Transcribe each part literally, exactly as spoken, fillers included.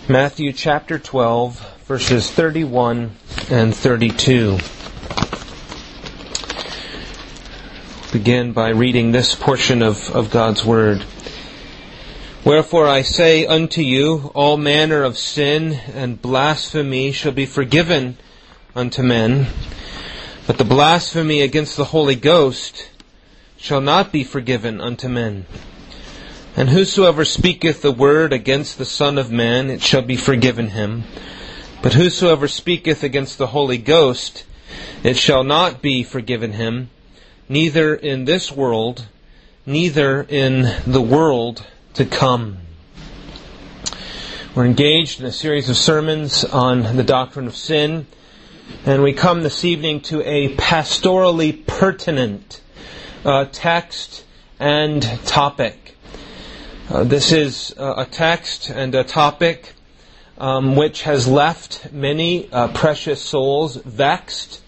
Matthew chapter twelve, verses thirty-one and thirty-two. Begin by reading this portion of, of God's Word. Wherefore I say unto you, all manner of sin and blasphemy shall be forgiven unto men, but the blasphemy against the Holy Ghost shall not be forgiven unto men. And whosoever speaketh the word against the Son of Man, it shall be forgiven him. But whosoever speaketh against the Holy Ghost, it shall not be forgiven him, neither in this world, neither in the world to come. We're engaged in a series of sermons on the doctrine of sin, and we come this evening to a pastorally pertinent uh, text and topic. Uh, this is uh, a text and a topic um, which has left many uh, precious souls vexed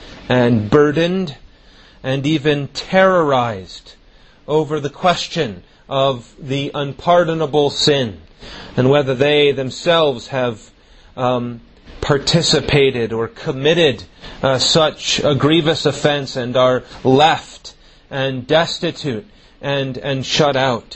and burdened and even terrorized over the question of the unpardonable sin and whether they themselves have um, participated or committed uh, such a grievous offense and are left and destitute and, and shut out.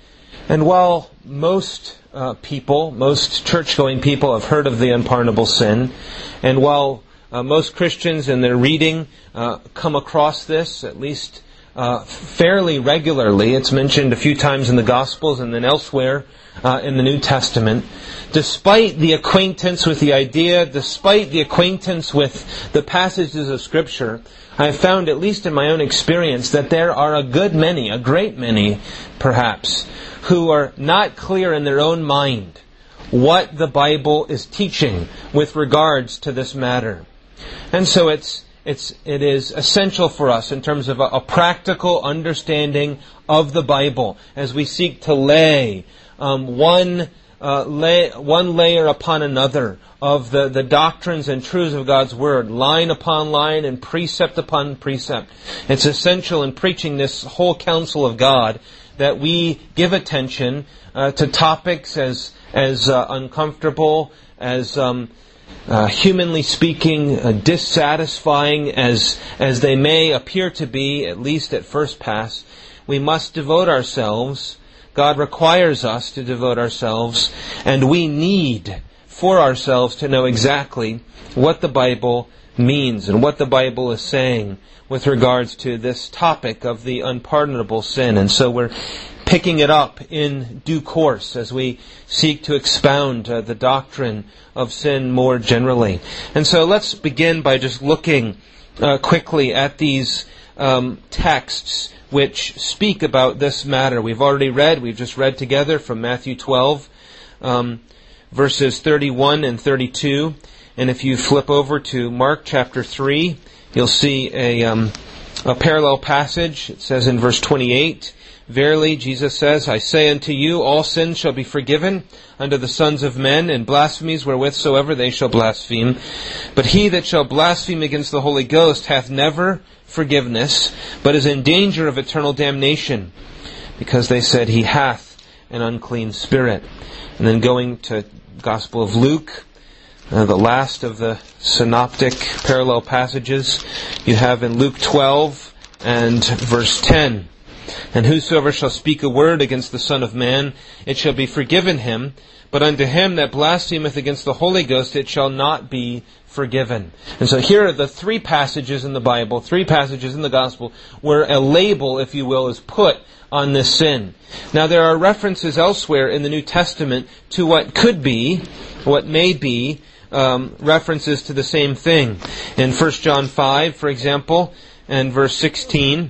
And while most uh, people, most church-going people have heard of the unpardonable sin, and while uh, most Christians in their reading uh, come across this, at least uh, fairly regularly, it's mentioned a few times in the Gospels and then elsewhere uh, in the New Testament, despite the acquaintance with the idea, despite the acquaintance with the passages of Scripture, I have found, at least in my own experience, that there are a good many, a great many, perhaps, who are not clear in their own mind what the Bible is teaching with regards to this matter. And so it's it's it is essential for us in terms of a, a practical understanding of the Bible as we seek to lay um, one uh, lay, one layer upon another of the, the doctrines and truths of God's Word, line upon line and precept upon precept. It's essential in preaching this whole counsel of God that we give attention uh, to topics as as uh, uncomfortable, as um, uh, humanly speaking, uh, dissatisfying as as they may appear to be, at least at first pass. We must devote ourselves. God requires us to devote ourselves, and we need for ourselves to know exactly what the Bible means and what the Bible is saying with regards to this topic of the unpardonable sin. And so we're picking it up in due course as we seek to expound uh, the doctrine of sin more generally. And so let's begin by just looking uh, quickly at these um, texts which speak about this matter. We've already read, we've just read together from Matthew twelve, um, verses thirty-one and thirty-two. And if you flip over to Mark chapter three, you'll see a, um, a parallel passage. It says in verse twenty-eight, Verily, Jesus says, I say unto you, all sins shall be forgiven unto the sons of men, and blasphemies wherewith soever they shall blaspheme. But he that shall blaspheme against the Holy Ghost hath never forgiveness, but is in danger of eternal damnation, because they said he hath an unclean spirit. And then going to Gospel of Luke, Uh, the last of the synoptic parallel passages, you have in Luke twelve and verse ten. And whosoever shall speak a word against the Son of Man, it shall be forgiven him. But unto him that blasphemeth against the Holy Ghost, it shall not be forgiven. And so here are the three passages in the Bible, three passages in the Gospel, where a label, if you will, is put on this sin. Now there are references elsewhere in the New Testament to what could be, what may be, Um, references to the same thing. In First John five, for example, and verse sixteen,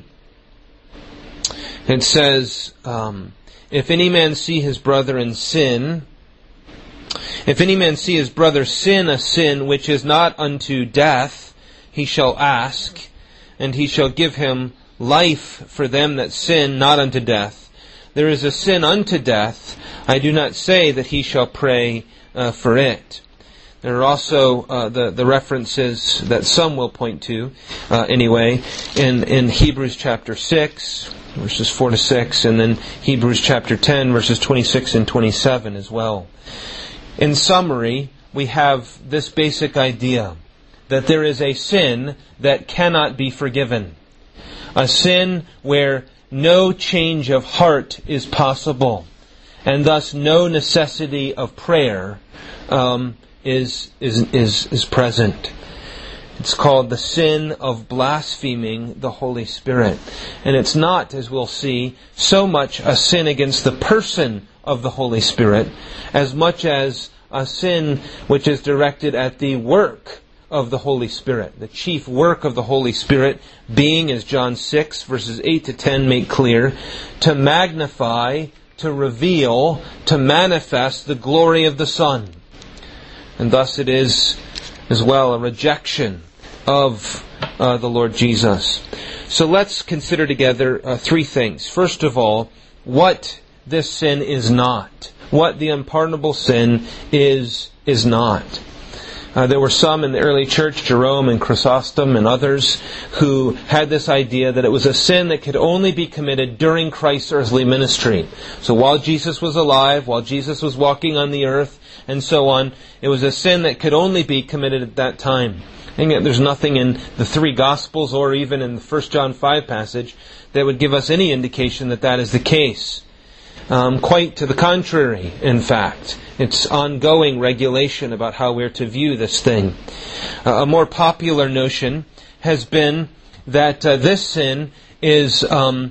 it says, um, If any man see his brother in sin, if any man see his brother sin a sin which is not unto death, he shall ask, and he shall give him life for them that sin not unto death. There is a sin unto death. I do not say that he shall pray uh, for it. There are also uh, the, the references that some will point to, uh, anyway, in, in Hebrews chapter six, verses four to six, and then Hebrews chapter ten, verses twenty-six and twenty-seven as well. In summary, we have this basic idea that there is a sin that cannot be forgiven. A sin where no change of heart is possible, and thus no necessity of prayer um, is, is, is, is present. It's called the sin of blaspheming the Holy Spirit. And it's not, as we'll see, so much a sin against the person of the Holy Spirit as much as a sin which is directed at the work of the Holy Spirit. The chief work of the Holy Spirit being, as John six verses eight to ten make clear, to magnify, to reveal, to manifest the glory of the Son. And thus it is as well a rejection of uh, the Lord Jesus. So let's consider together uh, three things. First of all, what this sin is not. What the unpardonable sin is, is not. Uh, there were some in the early church, Jerome and Chrysostom and others, who had this idea that it was a sin that could only be committed during Christ's earthly ministry. So while Jesus was alive, while Jesus was walking on the earth, and so on, it was a sin that could only be committed at that time. And yet there's nothing in the three Gospels or even in the First John five passage that would give us any indication that that is the case. Um, quite to the contrary, in fact. It's ongoing regulation about how we're to view this thing. Uh, a more popular notion has been that uh, this sin is um,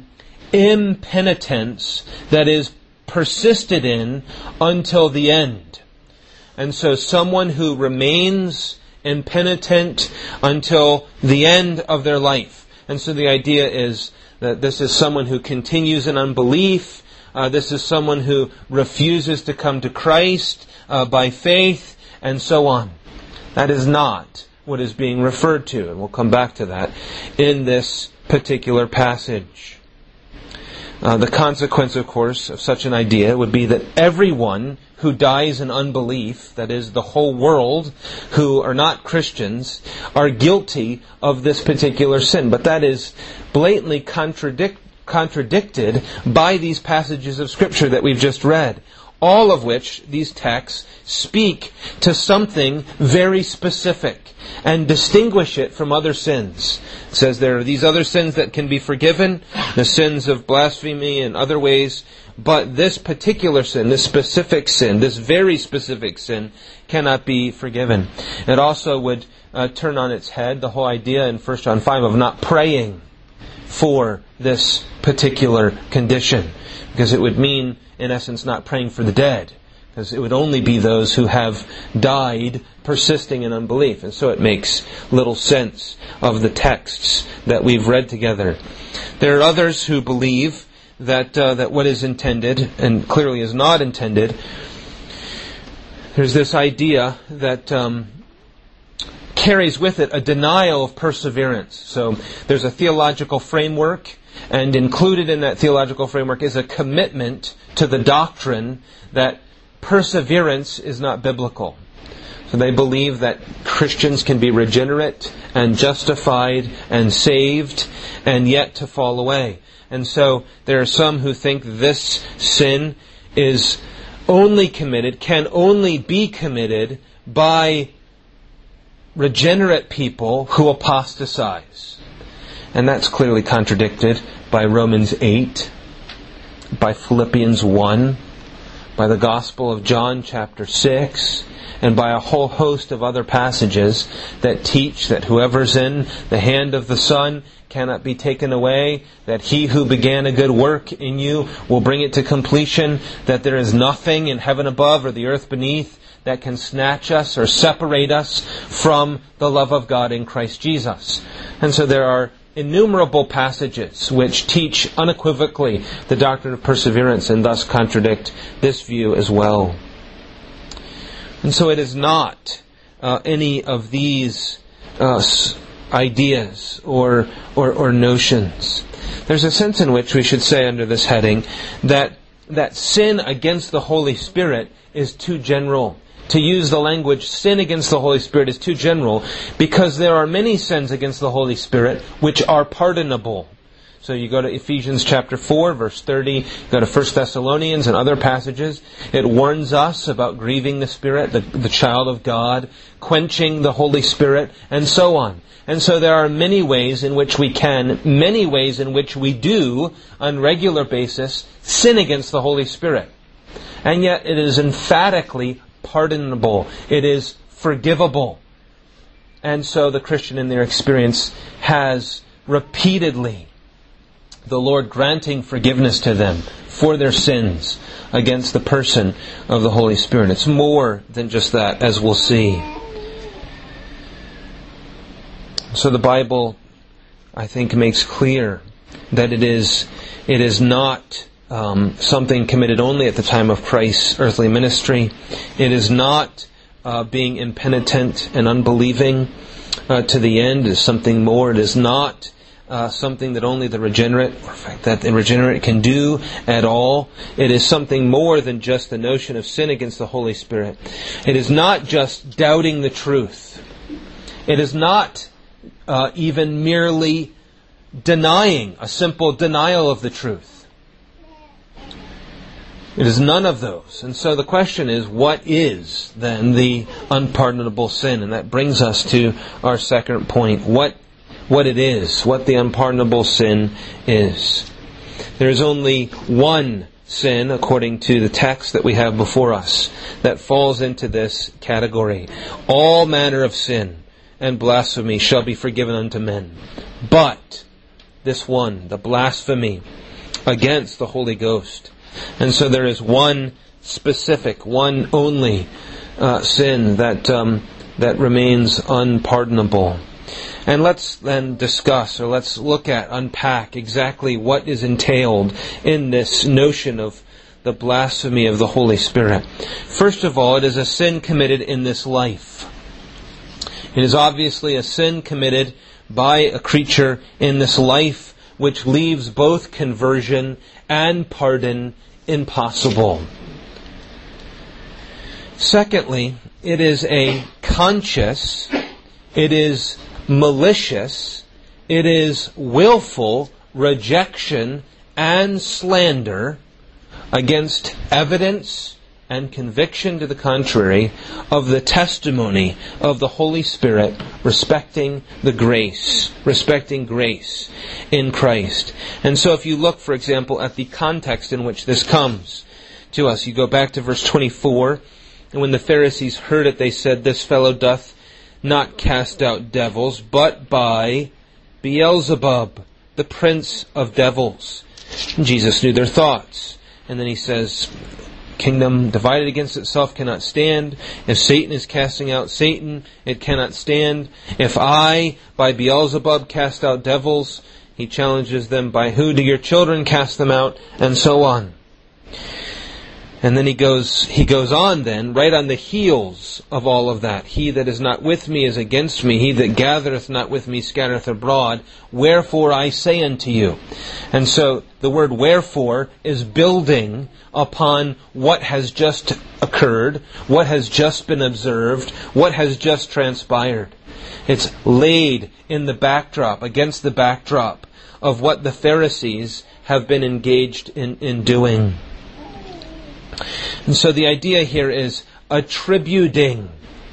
impenitence that is persisted in until the end. And so someone who remains impenitent until the end of their life. And so the idea is that this is someone who continues in unbelief. Uh, this is someone who refuses to come to Christ uh, by faith, and so on. That is not what is being referred to, and we'll come back to that in this particular passage. Uh, the consequence, of course, of such an idea would be that everyone who dies in unbelief, that is, the whole world, who are not Christians, are guilty of this particular sin. But that is blatantly contradic- contradicted by these passages of Scripture that we've just read. All of which, these texts, speak to something very specific and distinguish it from other sins. It says there are these other sins that can be forgiven, the sins of blasphemy and other ways, but this particular sin, this specific sin, this very specific sin, cannot be forgiven. It also would uh, turn on its head the whole idea in First John five of not praying for this particular condition, because it would mean, in essence, not praying for the dead, because it would only be those who have died persisting in unbelief. And so it makes little sense of the texts that we've read together. There are others who believe that uh, that what is intended, and clearly is not intended, there's this idea that um, carries with it a denial of perseverance. So there's a theological framework, and included in that theological framework is a commitment to the doctrine that perseverance is not biblical. So they believe that Christians can be regenerate and justified and saved and yet to fall away. And so there are some who think this sin is only committed, can only be committed by regenerate people who apostatize. And that's clearly contradicted by Romans eight, by Philippians one, by the Gospel of John chapter six, and by a whole host of other passages that teach that whoever's in the hand of the Son cannot be taken away, that He who began a good work in you will bring it to completion, that there is nothing in heaven above or the earth beneath that can snatch us or separate us from the love of God in Christ Jesus. And so there are innumerable passages which teach unequivocally the doctrine of perseverance and thus contradict this view as well. And so it is not uh, any of these uh, ideas or, or or notions. There's a sense in which we should say under this heading that that sin against the Holy Spirit is too general. To use the language sin against the Holy Spirit is too general, because there are many sins against the Holy Spirit which are pardonable. So you go to Ephesians chapter four, verse thirty, go to First Thessalonians and other passages. It warns us about grieving the Spirit, the, the child of God, quenching the Holy Spirit, and so on. And so there are many ways in which we can, many ways in which we do, on a regular basis, sin against the Holy Spirit. And yet it is emphatically pardonable. It is forgivable. And so the Christian in their experience has repeatedly the Lord granting forgiveness to them for their sins against the person of the Holy Spirit. It's more than just that, as we'll see. So the Bible, I think, makes clear that it is it is not um, something committed only at the time of Christ's earthly ministry. It is not uh, being impenitent and unbelieving uh, to the end. It is something more. It is not Uh, something that only the regenerate, or in fact that the regenerate can do at all. It is something more than just the notion of sin against the Holy Spirit. It is not just doubting the truth. It is not uh, even merely denying, a simple denial of the truth. It is none of those. And so the question is, what is then the unpardonable sin? And that brings us to our second point. What What it is, what the unpardonable sin is. There is only one sin, according to the text that we have before us, that falls into this category. All manner of sin and blasphemy shall be forgiven unto men. But this one, the blasphemy against the Holy Ghost. And so there is one specific, one only uh, sin that um, that remains unpardonable. And let's then discuss, or let's look at, unpack exactly what is entailed in this notion of the blasphemy of the Holy Spirit. First of all, it is a sin committed in this life. It is obviously a sin committed by a creature in this life, which leaves both conversion and pardon impossible. Secondly, it is a conscious, it is malicious, it is willful rejection and slander against evidence and conviction to the contrary of the testimony of the Holy Spirit respecting the grace, respecting grace in Christ. And so if you look, for example, at the context in which this comes to us, you go back to verse twenty-four, and when the Pharisees heard it, they said, "This fellow doth not cast out devils, but by Beelzebub, the prince of devils." And Jesus knew their thoughts. And then he says, "Kingdom divided against itself cannot stand. If Satan is casting out Satan, it cannot stand. If I, by Beelzebub, cast out devils," he challenges them, "by who do your children cast them out?" And so on. And then he goes he goes on then, right on the heels of all of that. "He that is not with me is against me. He that gathereth not with me scattereth abroad. Wherefore I say unto you." And so the word wherefore is building upon what has just occurred, what has just been observed, what has just transpired. It's laid in the backdrop, against the backdrop of what the Pharisees have been engaged in, in doing. And so the idea here is attributing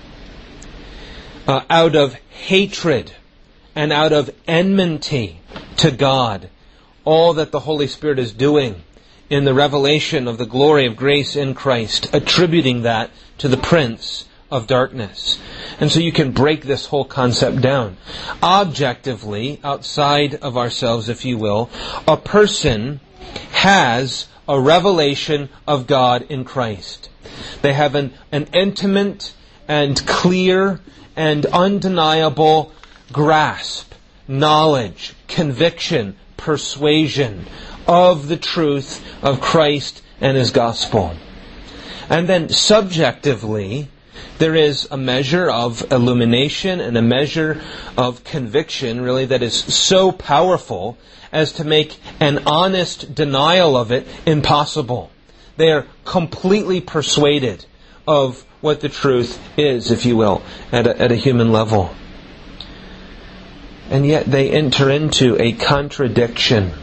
uh, out of hatred and out of enmity to God all that the Holy Spirit is doing in the revelation of the glory of grace in Christ, attributing that to the prince of darkness. And so you can break this whole concept down. Objectively, outside of ourselves, if you will, a person has a revelation of God in Christ. They have an, an intimate and clear and undeniable grasp, knowledge, conviction, persuasion of the truth of Christ and His gospel. And then subjectively, there is a measure of illumination and a measure of conviction, really, that is so powerful as to make an honest denial of it impossible. They are completely persuaded of what the truth is, if you will, at a, at a human level. And yet they enter into a contradiction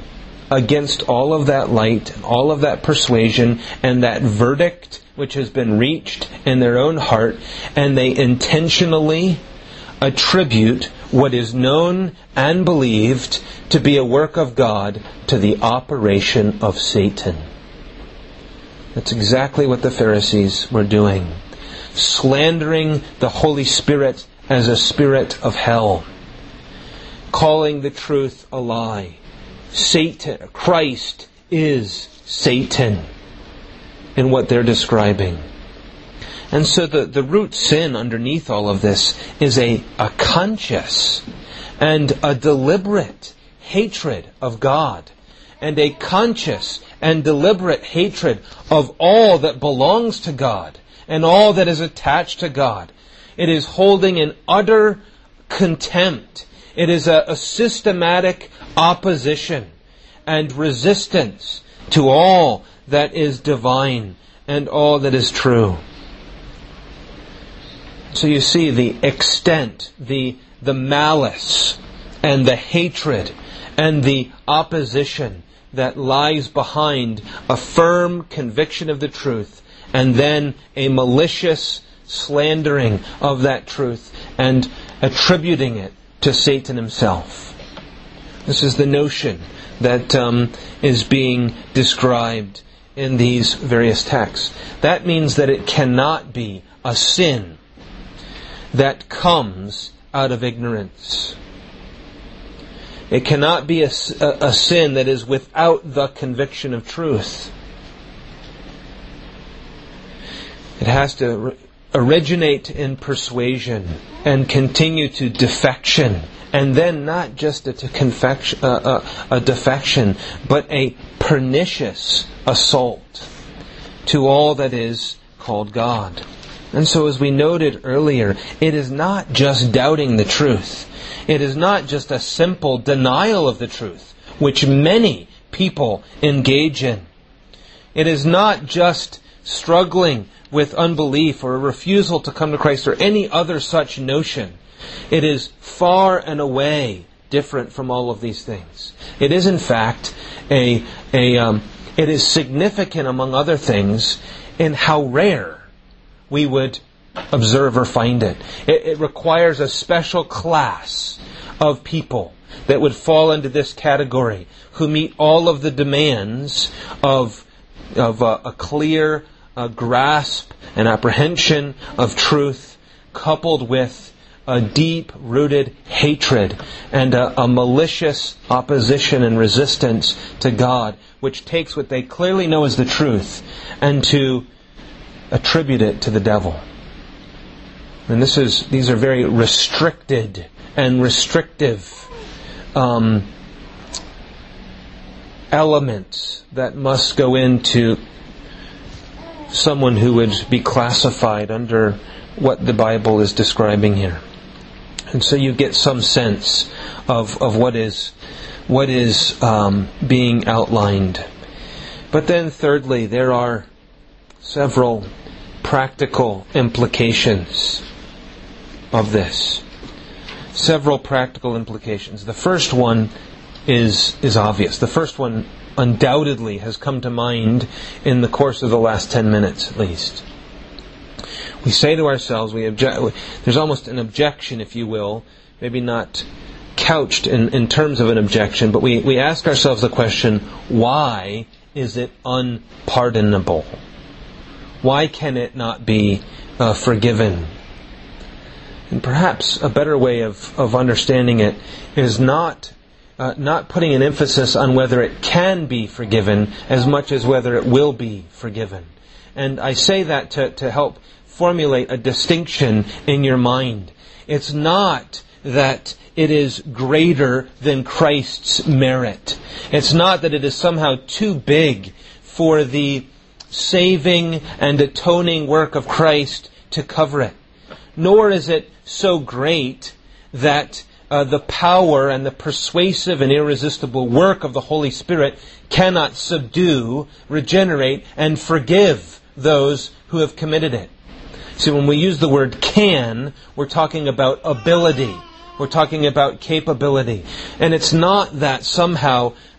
against all of that light, all of that persuasion, and that verdict which has been reached in their own heart, and they intentionally attribute what is known and believed to be a work of God to the operation of Satan. That's exactly what the Pharisees were doing. Slandering the Holy Spirit as a spirit of hell. Calling the truth a lie. Satan, Christ is Satan in what they're describing. And so the, the root sin underneath all of this is a, a conscious and a deliberate hatred of God, and a conscious and deliberate hatred of all that belongs to God and all that is attached to God. It is holding in utter contempt. It is a, a systematic opposition and resistance to all that is divine and all that is true. So you see the extent, the, the malice, and the hatred, and the opposition that lies behind a firm conviction of the truth, and then a malicious slandering of that truth, and attributing it to Satan himself. This is the notion that um, is being described in these various texts. That means that it cannot be a sin that comes out of ignorance. It cannot be a, a, a sin that is without the conviction of truth. It has to re- originate in persuasion and continue to defection, and then not just a, to confection, uh, a, a defection, but a pernicious assault to all that is called God. And so, as we noted earlier, it is not just doubting the truth. It is not just a simple denial of the truth, which many people engage in. It is not just struggling with unbelief or a refusal to come to Christ or any other such notion. It is far and away different from all of these things. It is, in fact, a a um, it is significant, among other things, in how rare we would observe or find it. It, it requires a special class of people that would fall into this category, who meet all of the demands of of a, a clear a grasp and apprehension of truth, coupled with a deep-rooted hatred and a, a malicious opposition and resistance to God, which takes what they clearly know as the truth and to attribute it to the devil. And this is these are very restricted and restrictive um, elements that must go into someone who would be classified under what the Bible is describing here. And so you get some sense of, of what is what is um, being outlined. But then thirdly, there are several practical implications of this. Several practical implications. The first one is is obvious. The first one undoubtedly has come to mind in the course of the last ten minutes at least. We say to ourselves, we object, there's almost an objection, if you will, maybe not couched in, in terms of an objection, but we, we ask ourselves the question, why is it unpardonable? Why can it not be uh, forgiven? And perhaps a better way of, of understanding it is not uh, not putting an emphasis on whether it can be forgiven as much as whether it will be forgiven. And I say that to, to help formulate a distinction in your mind. It's not that it is greater than Christ's merit. It's not that it is somehow too big for the saving and atoning work of Christ to cover it. Nor is it so great that uh, the power and the persuasive and irresistible work of the Holy Spirit cannot subdue, regenerate, and forgive those who have committed it. See, when we use the word can, we're talking about ability. We're talking about capability. And it's not that somehow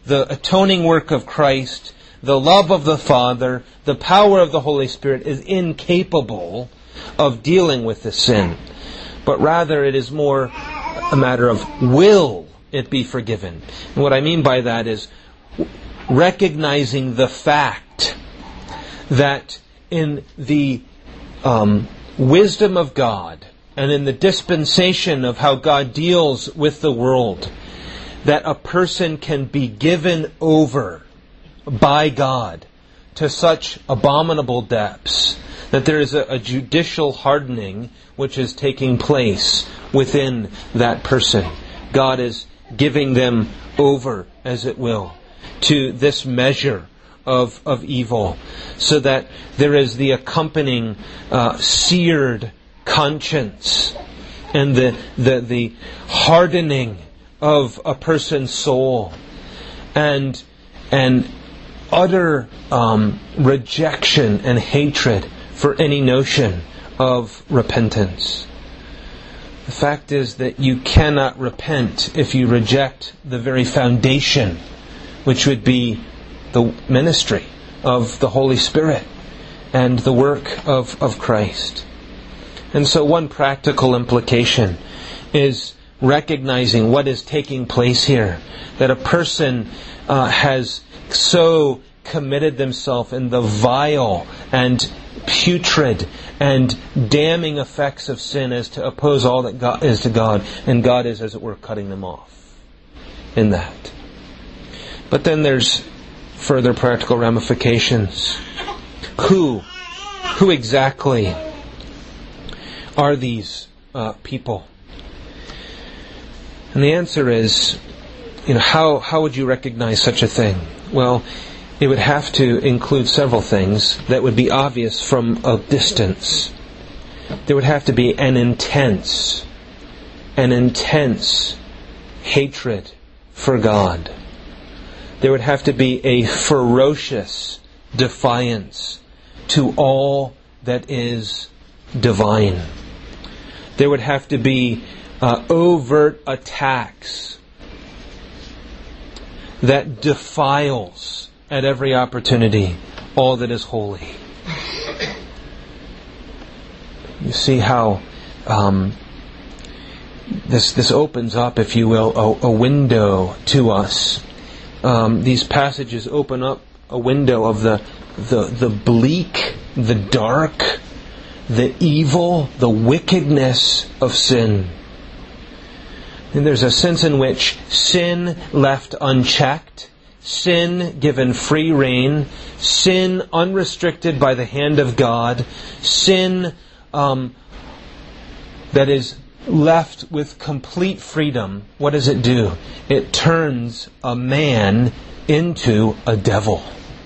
the atoning work of Christ, the love of the Father, the power of the Holy Spirit is incapable of dealing with the sin. But rather it is more a matter of will it be forgiven. And what I mean by that is recognizing the fact that in the um, wisdom of God and in the dispensation of how God deals with the world, that a person can be given over by God to such abominable depths that there is a, a judicial hardening which is taking place within that person. God is giving them over, as it will, to this measure of, of evil, so that there is the accompanying uh, seared conscience and the, the, the hardening of a person's soul and, and utter um, rejection and hatred for any notion of repentance. The fact is that you cannot repent if you reject the very foundation, which would be the ministry of the Holy Spirit and the work of, of Christ. And so one practical implication is recognizing what is taking place here. That a person uh, has so committed themselves in the vile and putrid and damning effects of sin as to oppose all that God is to God, and God is, as it were, cutting them off in that. But then there's further practical ramifications. Who, who exactly are these uh, people? And the answer is, you know, how how would you recognize such a thing? Well, it would have to include several things that would be obvious from a distance. There would have to be an intense, an intense hatred for God. There would have to be a ferocious defiance to all that is divine. There would have to be uh, overt attacks that defiles at every opportunity all that is holy. You see how um, this this opens up, if you will, a, a window to us. Um, these passages open up a window of the, the the bleak, the dark, the evil, the wickedness of sin. And there's a sense in which sin left unchecked, sin given free rein, sin unrestricted by the hand of God, sin um, that is left with complete freedom. What does it do? It turns a man into a devil.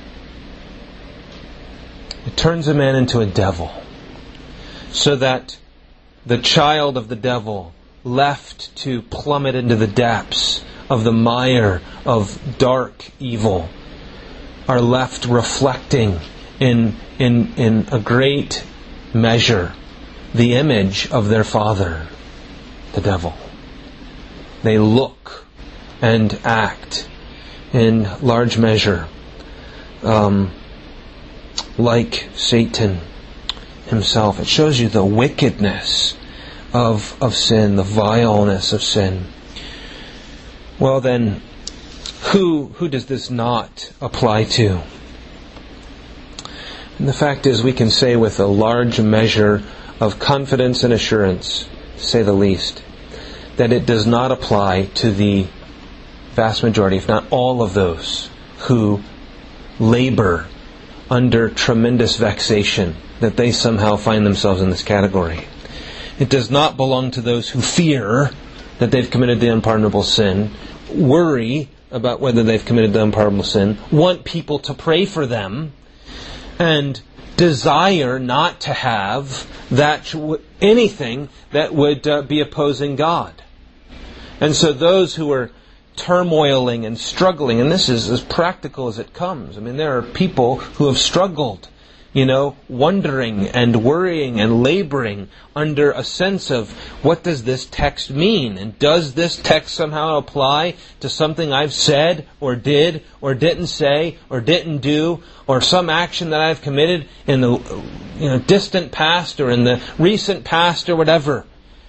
It turns a man into a devil. So that the child of the devil, left to plummet into the depths of the mire of dark evil, are left reflecting in in in a great measure the image of their father, the devil. They look and act in large measure um, like Satan himself. It shows you the wickedness of of sin, the vileness of sin. Well then, who who does this not apply to? And the fact is, we can say with a large measure of confidence and assurance, to say the least, that it does not apply to the vast majority, if not all of those who labor under tremendous vexation that they somehow find themselves in this category. It does not belong to those who fear that they've committed the unpardonable sin, worry about whether they've committed the unpardonable sin, want people to pray for them, and desire not to have that anything that would uh, be opposing God. And so those who are turmoiling and struggling, and this is as practical as it comes. I mean, there are people who have struggled you know, wondering and worrying and laboring under a sense of, what does this text mean? And does this text somehow apply to something I've said or did or didn't say or didn't do, or some action that I've committed in the you know distant past or in the recent past or whatever?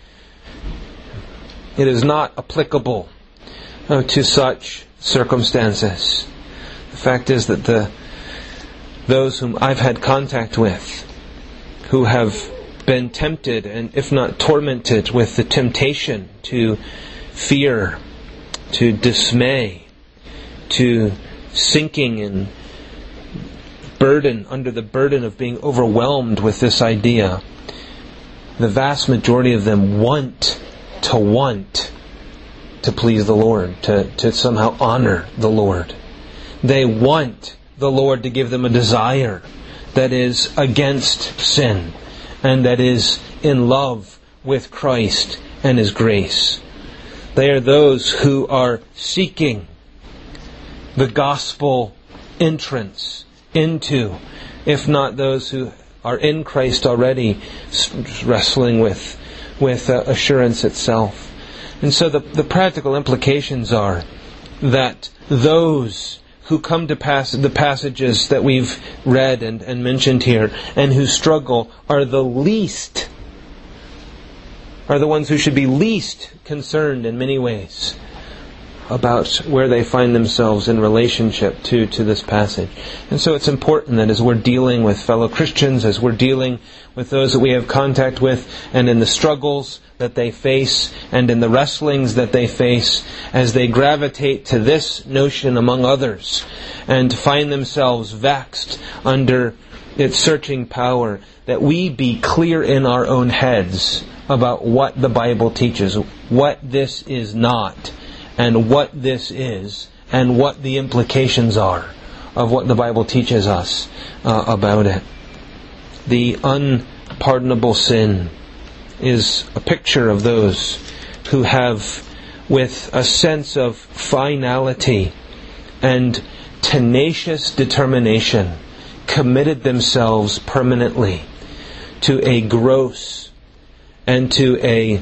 It is not applicable uh, to such circumstances. The fact is that the those whom I've had contact with, who have been tempted and if not tormented with the temptation to fear, to dismay, to sinking in burden, under the burden of being overwhelmed with this idea, the vast majority of them want to want to please the Lord, to, to somehow honor the Lord. They want the Lord to give them a desire that is against sin and that is in love with Christ and His grace. They are those who are seeking the gospel entrance into, if not those who are in Christ already, wrestling with, with uh, assurance itself. And so the, the practical implications are that those who come to pass the passages that we've read and, and mentioned here, and who struggle, are the least, are the ones who should be least concerned in many ways about where they find themselves in relationship to, to this passage. And so it's important that as we're dealing with fellow Christians, as we're dealing with those that we have contact with, and in the struggles that they face, and in the wrestlings that they face, as they gravitate to this notion among others, and find themselves vexed under its searching power, that we be clear in our own heads about what the Bible teaches, what this is not, and what this is, and what the implications are of what the Bible teaches us uh, about it. The unpardonable sin is a picture of those who have, with a sense of finality and tenacious determination, committed themselves permanently to a gross and to a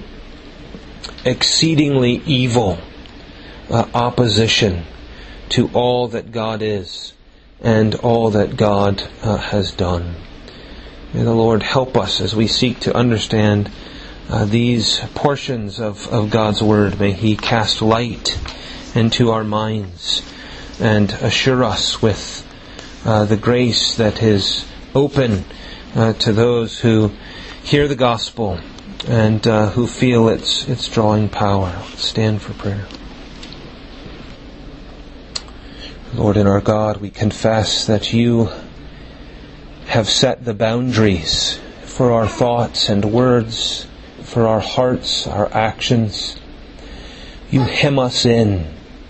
exceedingly evil uh, opposition to all that God is and all that God uh, has done. May the Lord help us as we seek to understand uh, these portions of, of God's Word. May He cast light into our minds and assure us with uh, the grace that is open uh, to those who hear the gospel and uh, who feel its its drawing power. Let's stand for prayer. Lord and our God, we confess that You have set the boundaries for our thoughts and words, for our hearts, our actions. You hem us in.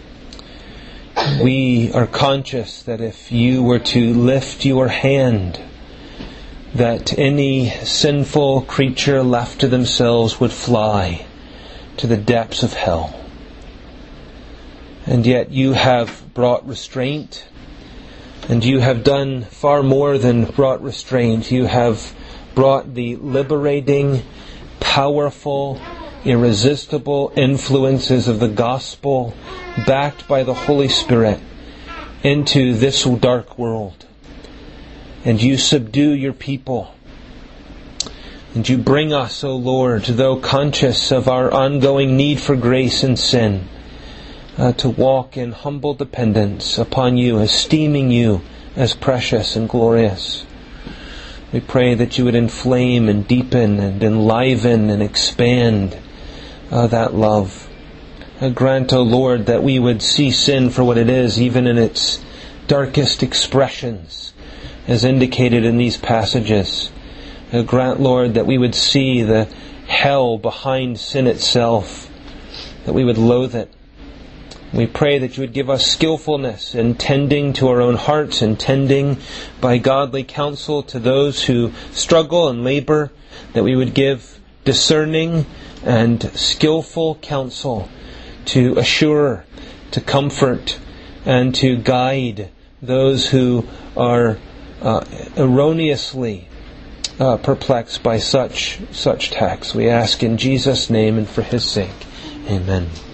We are conscious that if You were to lift Your hand, that any sinful creature left to themselves would fly to the depths of hell. And yet You have brought restraint, and You have done far more than brought restraint. You have brought the liberating, powerful, irresistible influences of the gospel, backed by the Holy Spirit, into this dark world. And You subdue Your people. And You bring us, O Lord, though conscious of our ongoing need for grace and sin, uh, to walk in humble dependence upon You, esteeming You as precious and glorious. We pray that You would inflame and deepen and enliven and expand uh, that love. Uh, grant, O Lord, that we would see sin for what it is, even in its darkest expressions, as indicated in these passages. Uh, grant, Lord, that we would see the hell behind sin itself, that we would loathe it. We pray that You would give us skillfulness in tending to our own hearts and tending by godly counsel to those who struggle and labor, that we would give discerning and skillful counsel to assure, to comfort, and to guide those who are uh, erroneously uh, perplexed by such such texts. We ask in Jesus' name and for His sake. Amen.